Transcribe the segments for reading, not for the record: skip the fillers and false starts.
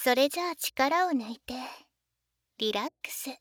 それじゃあ力を抜いてリラックス。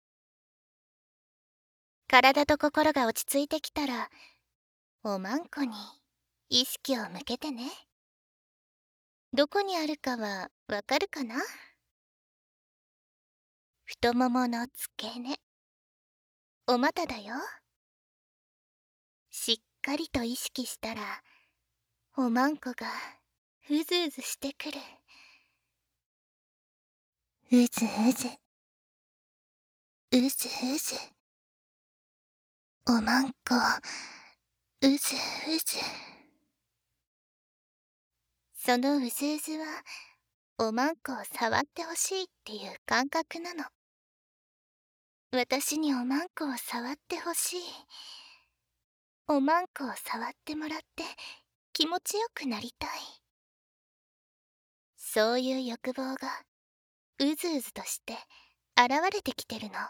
体と心が落ち着いてきたら、おまんこに意識を向けてね。どこにあるかはわかるかな？太ももの付け根、お股だよ。しっかりと意識したら、おまんこがうずうずしてくる。うずうず、うずうず。おまんこ、うずうず。そのうずうずは、おまんこを触ってほしいっていう感覚なの。私におまんこを触ってほしい。おまんこを触ってもらって気持ちよくなりたい。そういう欲望がうずうずとして現れてきてるの。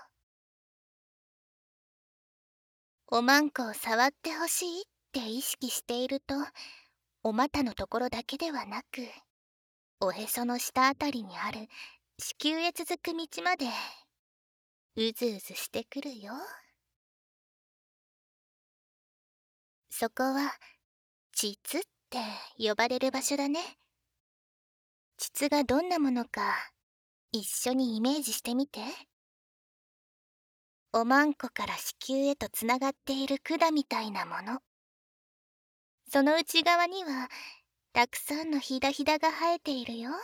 おまんこを触ってほしいって意識していると、お股のところだけではなく、おへその下あたりにある子宮へ続く道までうずうずしてくるよ。そこは膣って呼ばれる場所だね。膣がどんなものか一緒にイメージしてみて。おまんこから子宮へとつながっている管みたいなもの。その内側にはたくさんのひだひだが生えているよ。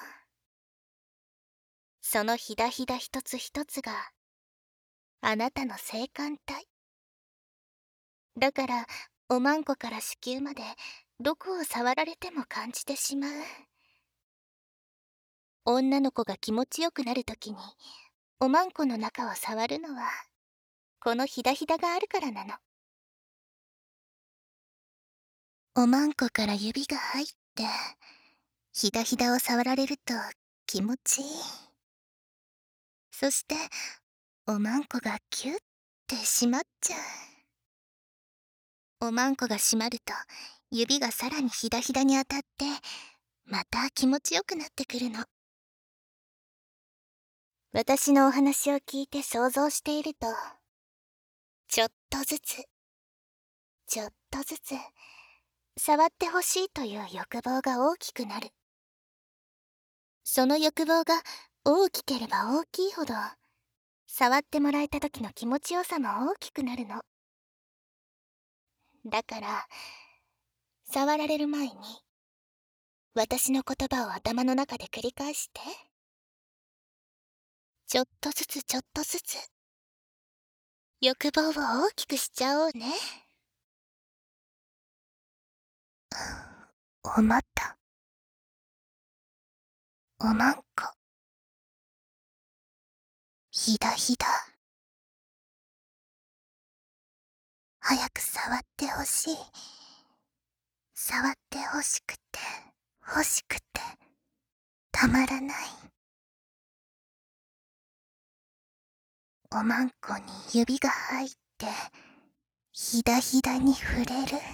そのひだひだ一つ一つがあなたの性感帯。だからおまんこから子宮までどこを触られても感じてしまう。女の子が気持ちよくなるときにおまんこの中を触るのはこのひだひだがあるからなの。おまんこから指が入ってひだひだを触られると気持ちいい。そしておまんこがキュッて締まっちゃう。おまんこが締まると指がさらにひだひだに当たってまた気持ちよくなってくるの。私のお話を聞いて想像していると、ちょっとずつちょっとずつ触ってほしいという欲望が大きくなる。その欲望が大きければ大きいほど、触ってもらえた時の気持ちよさも大きくなるの。だから触られる前に私の言葉を頭の中で繰り返して。ちょっとずつちょっとずつ欲望を大きくしちゃおうね。おまた、おまんこ、ひだひだ。早く触ってほしい。触ってほしくて欲しくてたまらない。おまんこに指が入ってひだひだに触れる。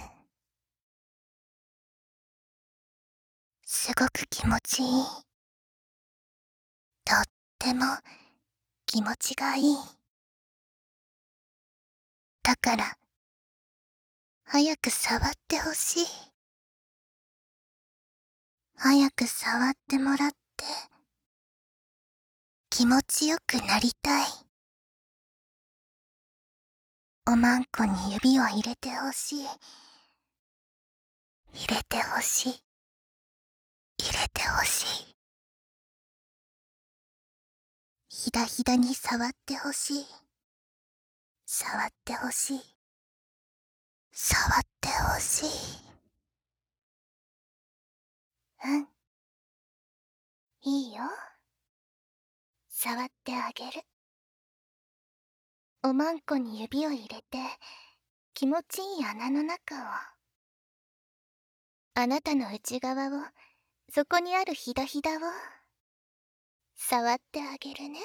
すごく気持ちいい。とっても気持ちがいい。だから早く触ってほしい。早く触ってもらって気持ちよくなりたい。おまんこに指を入れてほしい。入れてほしい。入れてほしい。ひだひだに触ってほしい。触ってほしい。触ってほしい。うん、いいよ。触ってあげる。おまんこに指を入れて気持ちいい穴の中を、あなたの内側を、そこにあるひだひだを触ってあげるね。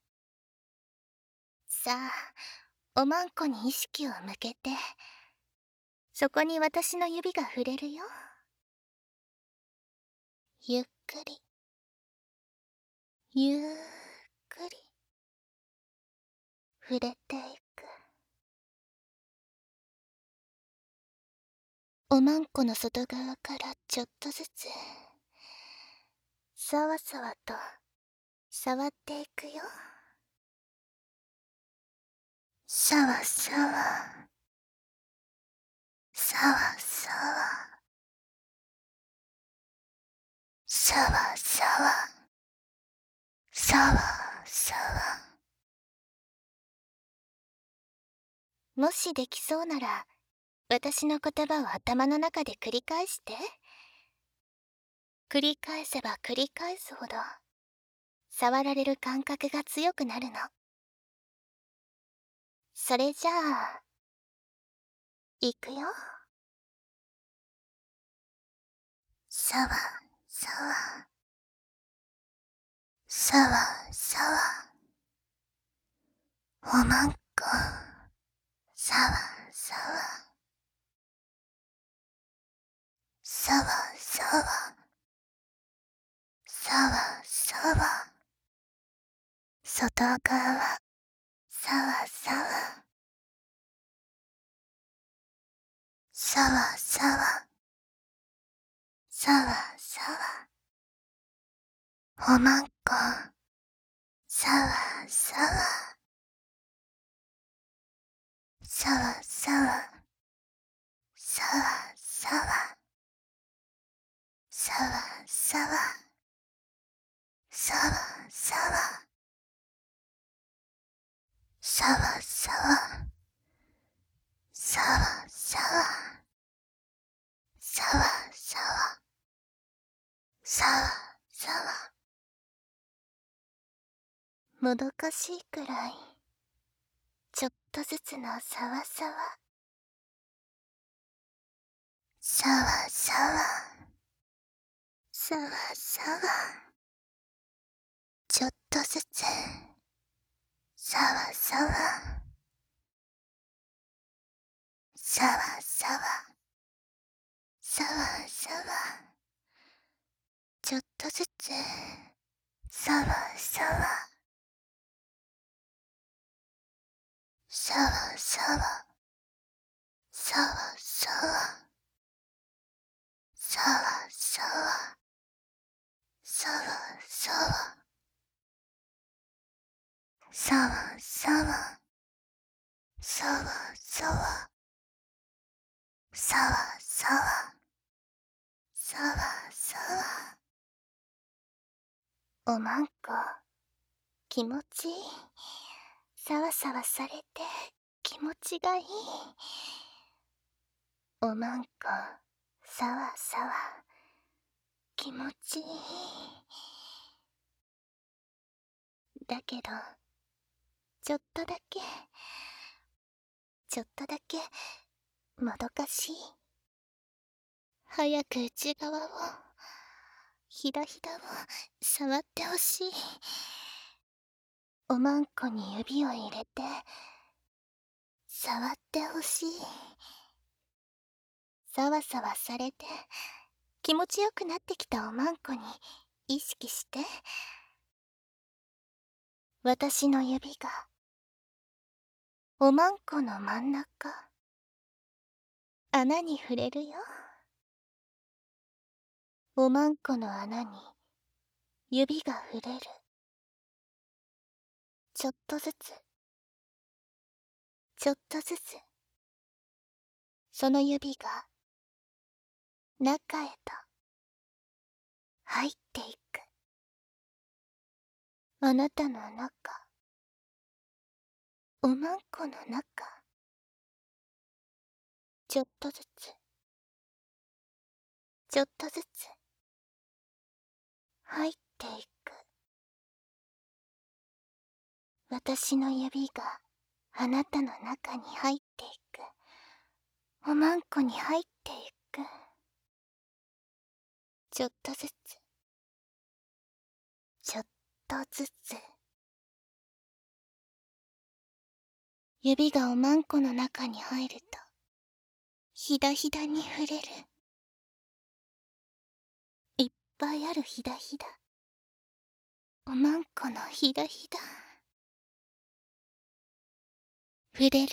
さあ、おまんこに意識を向けて、そこに私の指が触れるよ。ゆっくりゆっくり触れていく。おまんこの外側からちょっとずつさわさわと触っていくよ。さわさわ、さわさわ、さわさわ、さわさわ。もしできそうなら私の言葉を頭の中で繰り返して。繰り返せば繰り返すほど触られる感覚が強くなるの。それじゃあいくよ。さわさわ、さわさわ、おまんこ、さわさわ、さわさわ、さわさわ、外側、さわさわ、さわさわ、さわさわ、おまんこ、さわさわ、さわさわ、さわさわ、さわさわ、さわさわ、さわさわ、さわさわ、さわさわ、さわさわ。もどかしいくらいちょっとずつのさわさわ、さわさわ、さわさわ、ちょっとずつさわさわ、さわさわ、さわさわ、ちょっとずつさわさわ、さわさわ、さわさわ、さわさわ、さわさわ、さわさわ、さわさわ、さわさわ、さわさわ。おまんこ、気持ちいい。さわさわされて気持ちがいい。おまんこ、さわさわ、気持ちいい。だけど、ちょっとだけ、ちょっとだけ、もどかしい。早く内側を、ひだひだを触ってほしい。おまんこに指を入れて、触ってほしい。さわさわされて、気持ちよくなってきたおまんこに意識して。私の指が、おまんこの真ん中、穴に触れるよ。おまんこの穴に指が触れる。ちょっとずつ、ちょっとずつ、その指が中へと入っていく。あなたの中、おまんこの中、ちょっとずつ、ちょっとずつ入っていく。私の指があなたの中に入っていく。おまんこに入っていく。ちょっとずつ、ちょっとずつ。指がおまんこの中に入ると、ひだひだに触れる。いっぱいあるひだひだ。 おまんこのひだひだ。触れる。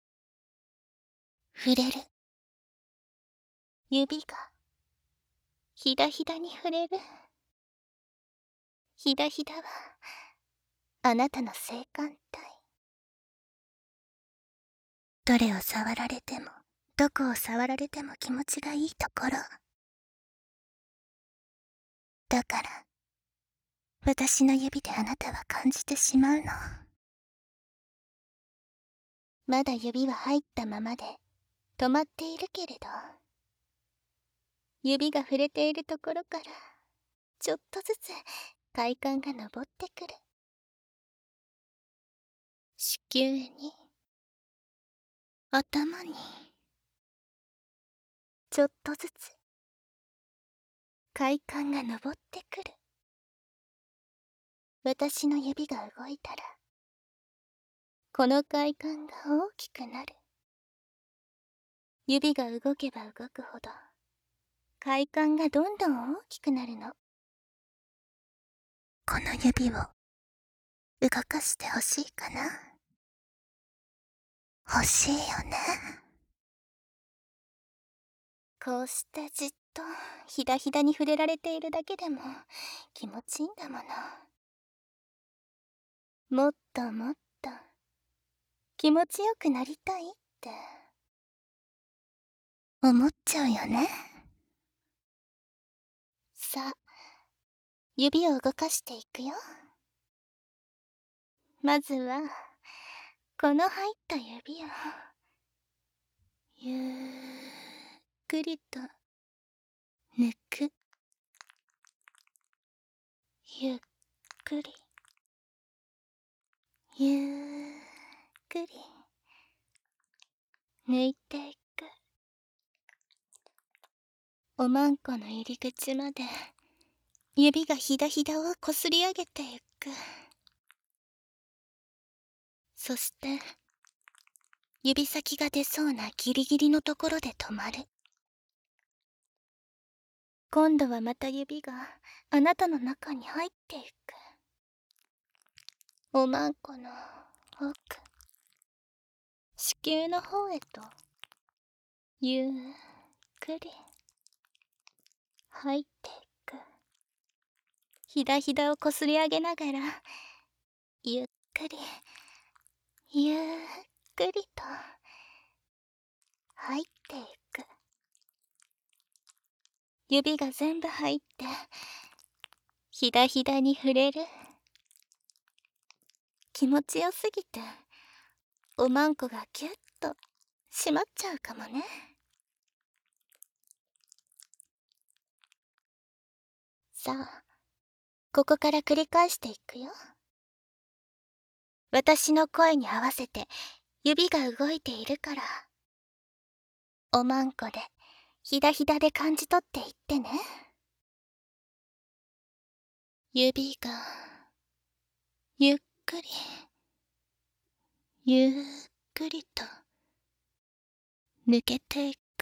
触れる。指がひだひだに触れる。ひだひだはあなたの性感帯。どれを触られても、どこを触られても気持ちがいいところ。だから私の指であなたは感じてしまうの。まだ指は入ったままで止まっているけれど、指が触れているところからちょっとずつ快感が昇ってくる。子宮に、頭に、ちょっとずつ快感が昇ってくる。私の指が動いたらこの快感が大きくなる。指が動けば動くほど快感がどんどん大きくなるの。この指を動かしてほしいかな。欲しいよね。こうしてじっとひだひだに触れられているだけでも気持ちいいんだもの。もっともっと気持ちよくなりたいって思っちゃうよね。さあ、指を動かしていくよ。まずはこの入った指をゆっくりと抜く。ゆっくりゆっくり抜いていく。おまんこの入り口まで指がひだひだをこすり上げていく。そして指先が出そうなギリギリのところで止まる。今度はまた指があなたの中に入っていく。おまんこの奥、子宮の方へとゆっくり入っていく。ひだひだをこすり上げながらゆっくりゆっくりと入っていく。指が全部入ってひだひだに触れる。気持ちよすぎておまんこがギュッと締まっちゃうかもね。さあ、ここから繰り返していくよ。私の声に合わせて指が動いているから、おまんこでひだひだで感じ取っていってね。指がゆっくりゆっくりと抜けていく。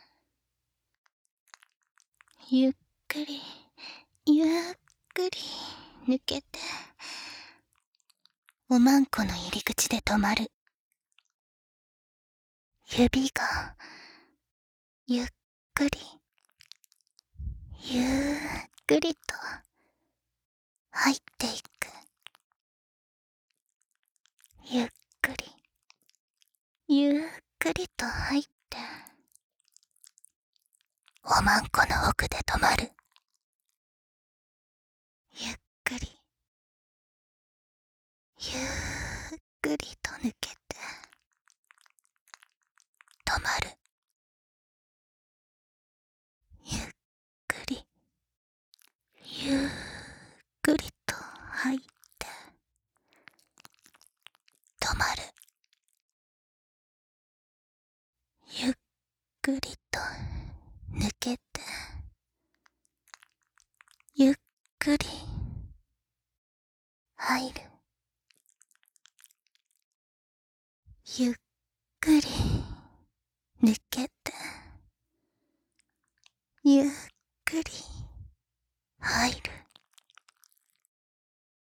ゆっくりゆっくり抜けて、おまんこの入り口で止まる。指がゆっくりゆっくりと入っていく。ゆっくりゆっくりと入って、おまんこの奥で止まる。ゆっくりゆっくりと抜けて止まる。ゆっくりゆっくりと入って止まる。ゆっくりと抜けてゆっくり入る。ゆっくり抜けてゆっくり入る。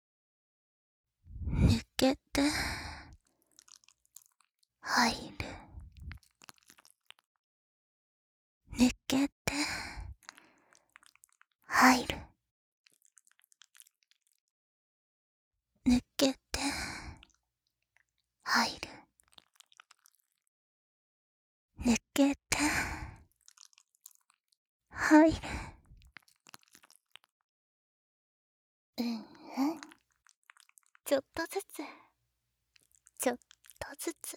うんうん。ちょっとずつ、ちょっとずつ。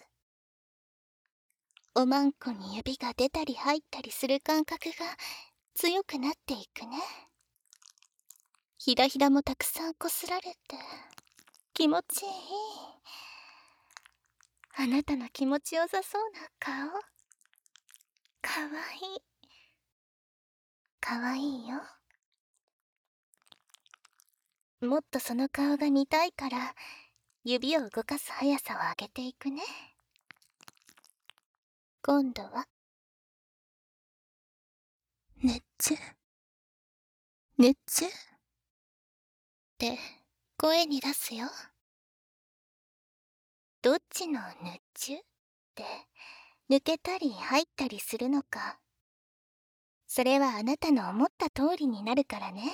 おまんこに指が出たり入ったりする感覚が強くなっていくね。ひだひだもたくさんこすられて気持ちいい。あなたの気持ちよさそうな顔、かわいい。かわいいよ。もっとその顔が見たいから指を動かす速さを上げていくね。今度は熱中熱中って声に出すよ。どっちの熱中って抜けたり入ったりするのか、それはあなたの思った通りになるからね。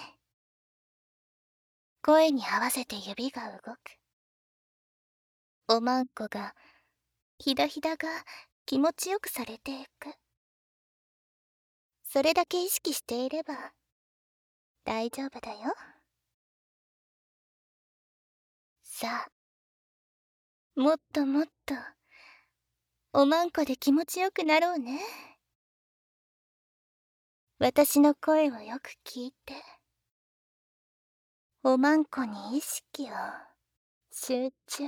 声に合わせて指が動く。おまんこがひだひだが気持ちよくされていく。それだけ意識していれば大丈夫だよ。さあ、もっともっとおまんこで気持ちよくなろうね。私の声をよく聞いて、おまんこに意識を集中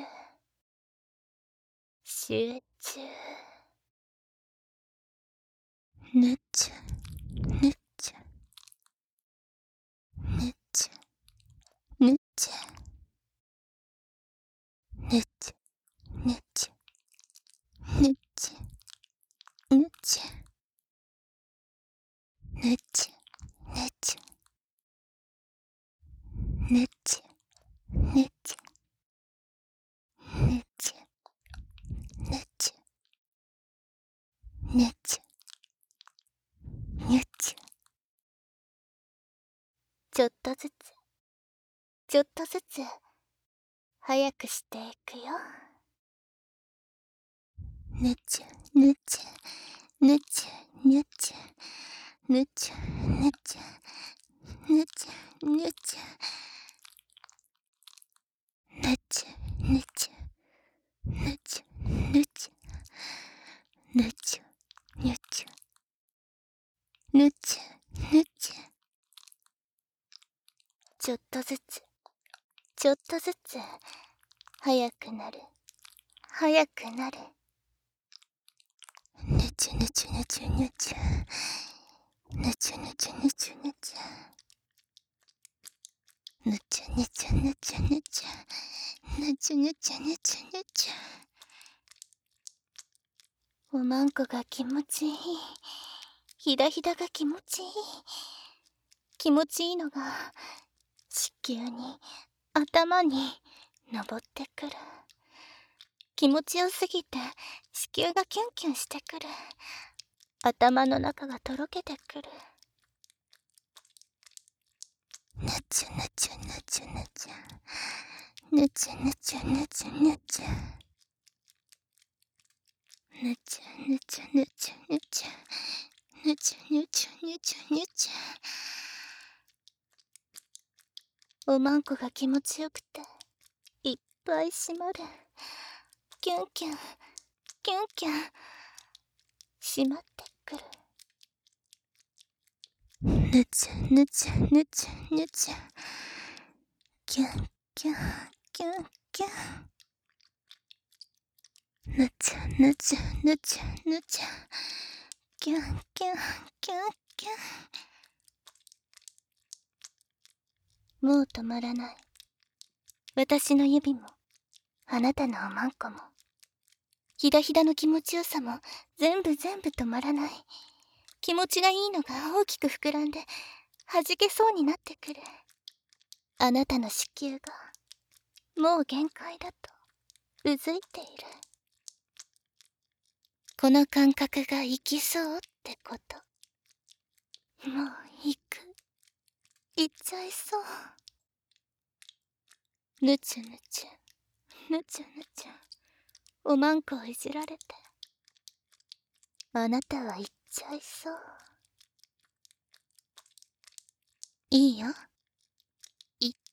集中。ぬちゅぬちゅぬちゅぬちゅぬちゅぬちゅぬちゅぬちゅぬちゅぬちゅぬちゅぬちゅぬちゅぬちゅぬちゅぬちゅ。ちょっとずつちょっとずつ早くしていくよ。ぬちゅぬちゅぬちゅぬちゅぬちゅぬちゅぬちゅぬちゅぬちゅぬちゅぬちゅぬちゅぬちゅぬちゅぬちゅぬちゅ。ちょっとずつちょっとずつ早くなる早くなる。ぬちゅぬちゅぬちゅぬちゅぬちゅぬちゅぬちゅぬちゅぬちゅぬちゅぬちゅぬちゅぬちゅぬちゅぬちゅぬちゅ。おまんこが気持ちいい。ひだひだが気持ちいい。気持ちいいのが子宮に頭に登ってくる。気持ちよすぎて子宮がキュンキュンしてくる。頭の中がとろけてくる。ぬちゅぬちゅぬちゅぬちゅぬちゅぬちゅぬちゅぬちゅぬちゅぬちゅぬちゅぬちゅぬちゅぬちゅぬちゅぬちゅ。おまんこが気持ちよくていっぱい締まる。キュンキュンキュンキュン締まってくる。ぬちゅぬちゅぬちゅぬちゅキュンキュンキュンキュン。ぬちゅぬちゅぬちゅぬちゅキュンキュンキュンキュン。もう止まらない。私の指もあなたのおまんこもひだひだの気持ちよさも全部止まらない。気持ちがいいのが大きく膨らんで弾けそうになってくる。あなたの子宮がもう限界だとうずいている。この感覚が行きそうってこと。もう行っちゃいそう。ぬちゅぬちゅぬちゅぬちゅおまんこをいじられてあなたは行っちゃいそう。いいよ、行っ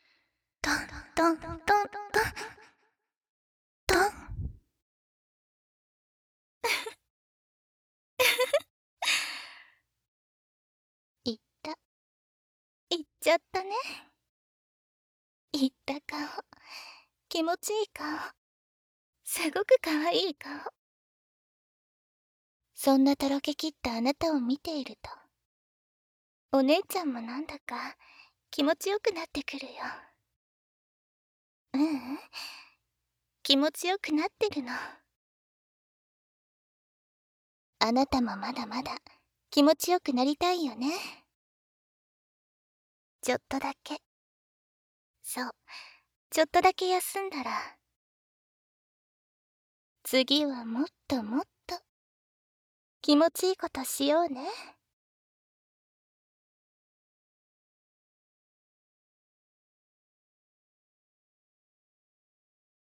トントントントントン。いった。いっちゃったね。いった顔。気持ちいい顔。すごくかわいい顔。そんなとろけきったあなたを見ていると、お姉ちゃんもなんだか気持ちよくなってくるよ。ううん、気持ちよくなってるの。あなたもまだまだ気持ちよくなりたいよね。ちょっとだけ。そう、ちょっとだけ休んだら、次はもっともっと気持ちいいことしようね。